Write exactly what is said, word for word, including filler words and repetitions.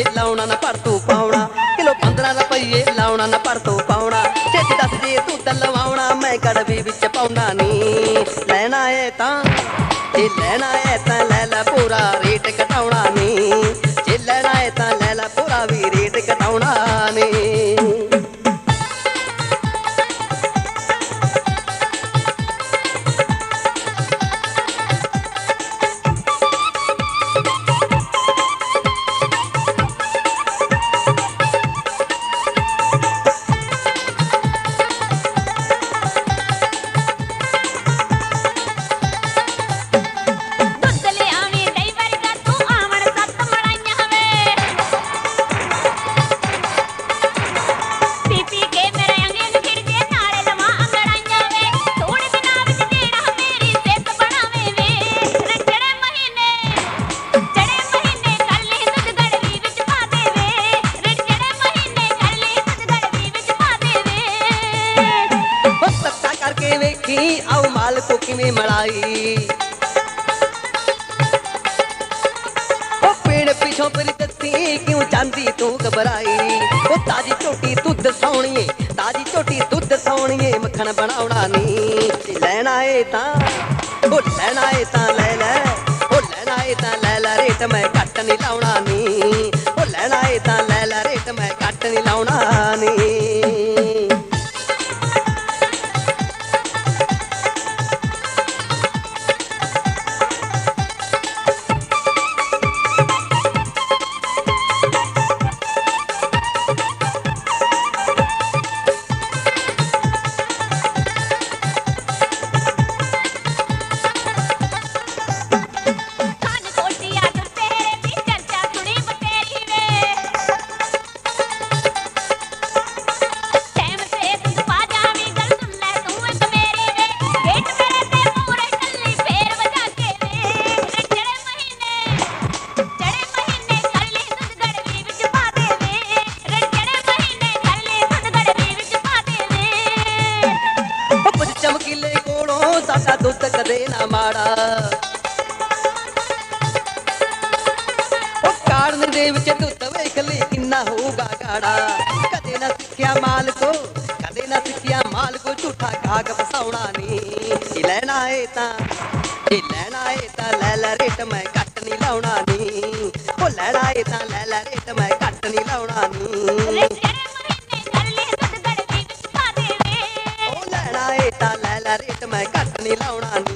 ਰੁਪਈਏ ਲਾਉਣਾ ਨਾ ਪਰ ਤੂੰ ਪਾਉਣਾ ਕਿਲੋ ਪੰਦਰਾਂ ਰੁਪਈਏ ਲਾਉਣਾ ਨਾ ਪਰ ਤੂੰ ਪਾਉਣਾ ਛੇਤੀ ਦੱਸ ਜੇ ਤੂੰ ਤਾਂ ਲਵਾਉਣਾ ਮੈਂ ਕੜਵੀ ਵਿੱਚ ਪਾਉਂਦਾ ਨੀ ਲੈਣਾ ਏ ਤਾਂ ਜੇ ਲੈਣਾ ਏ ਤਾਂ ਲੈ ਲੈ ਪੂਰਾ ਰੇਟ ਘਟਾਉਣਾ ਨੀ ਜੇ ਲੈਣਾ ਏ ਤਾਂ ਲੈ ਲੈ ਪੂਰਾ ਵੀ ਰੇਟ ਘਟਾਉਣਾ ਨੀ ਆਓ ਮਾਲ ਕੋ ਕਿਵੇਂ ਮਲਾਈ ਉਹ ਪੇੜ ਪਿਛੋਂ ਫਿਰ ਦੱਸੀ ਕਿਉਂ ਜਾਂਦੀ ਤੂੰ ਘਬਰਾਈ ਉਹ ਤਾਜੀ ਝੋਟੀ ਦੁੱਧ ਸੌਣੀਏ ਤਾਜੀ ਝੋਟੀ ਦੁੱਧ ਸੌਣੀਏ ਮੱਖਣ ਬਣਾਉਣਾ ਨੀ ਲੈਣਾ ਏ ਤਾਂ ਉਹ ਲੈਣਾ ਏ ਤਾਂ ਲੈ ਲੈ ਉਹ ਲੈਣਾ ਏ ਤਾਂ ਲੈ ਲੈ ਰੇਟ ਮੈਂ ਘੱਟ ਨਹੀਂ ਲਾਉਣਾ ਨੀ ਉਹ ਲੈਣਾ ਏ ਤਾਂ ਲੈ ਲੈ ਰੇਟ ਮੈਂ ਘੱਟ ਨਹੀਂ ਲਾਉਣਾ ਨੀ ਚਮਕੀਲੇ ਕੋਲੋਂ ਸਾਡਾ ਦੁੱਧ ਕਦੇ ਨਾ ਮਾੜਾ ਉਹ ਕਾਰਨ ਦੇ ਵਿੱਚ ਦੁੱਧ ਵੇਖ ਲਈ ਕਿੰਨਾ ਹੋਊਗਾ ਗਾੜਾ ਕਦੇ ਨਾ ਸਿੱਖਿਆ ਮਾਲ ਕੋ ਕਦੇ ਨਾ ਸਿੱਖਿਆ ਮਾਲ ਕੋ ਝੂਠਾ ਗਾਹਕ ਫਸਾਉਣਾ ਨੀ ਇਹ ਲੈਣਾ ਏ ਤਾਂ ਇਹ ਲੈਣਾ ਏ ਤਾਂ ਲੈ ਲੈ ਰੇਟ ਮੈਂ ਘੱਟ ਨਹੀਂ ਲਾਉਣਾ ਨੀ ਉਹ ਲੈਣਾ ਏ ਤਾਂ ਲੈ ਲੈ ਰੇਟ ਮੈਂ ਘੱਟ ਨਹੀਂ ਲਾਉਣਾ ਨੀ ਤਾਂ ਲੈ ਲੈ ਰੇਟ ਮੈਂ ਘੱਟ ਨਹੀਂ ਲਾਉਣਾ।